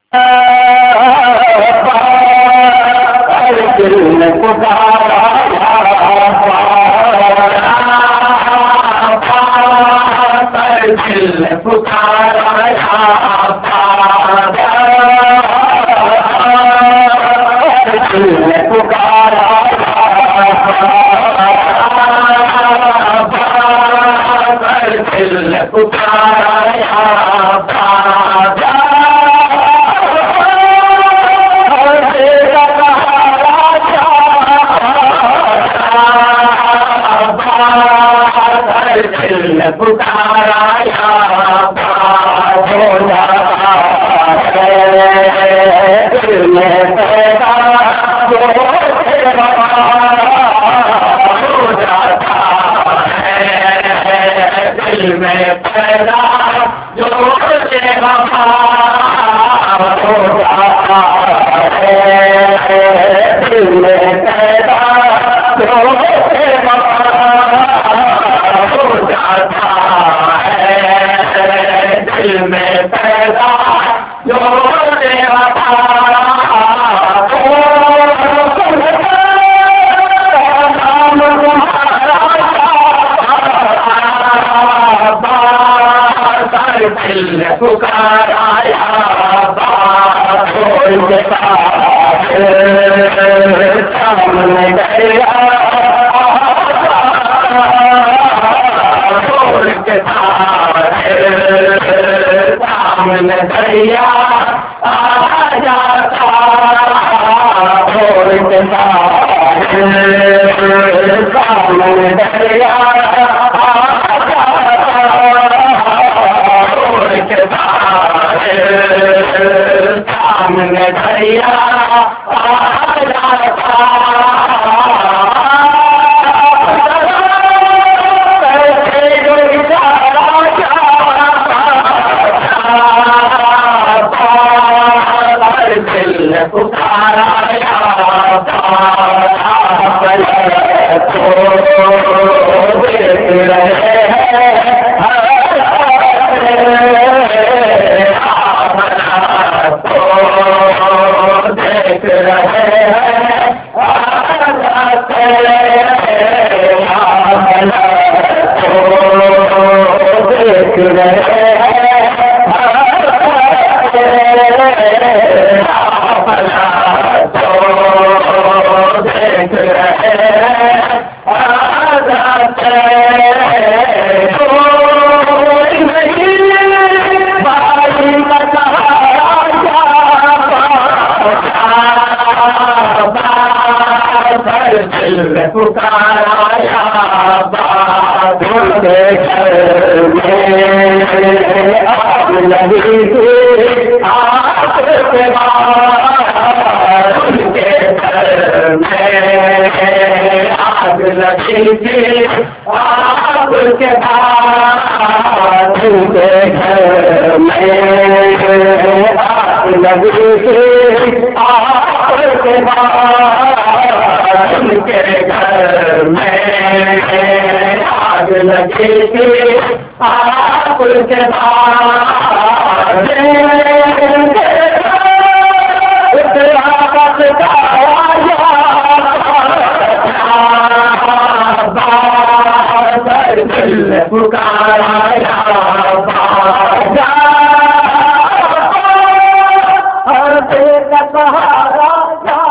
دل نے پکارا دل نے پکارا دل نے پکارا دل نے پکارا دل میں پیدا ہو جاتا ہے دل میں پیدا جو ہو جاتا ہے دل میں پیدا جو ہو جاتا ہے دل میں پیدا جو دل نے پکارا سامنے گیا سامنے دریا آ جاتا سامنے دریا سامنے دریا آ جاتا دل نے پکارا دیکھ رہے دیکھ رہے دیکھ رہے دل نے پکارا لگی آپ کے بعد ان کے گھر میں آگ لگی تھی آپ کے بعد ان کے گھر میں آگ لگی تھی آپ کے بعد ان کے گھر میں آگ لگی تھی آپ کے بعد دل نے پکارا اور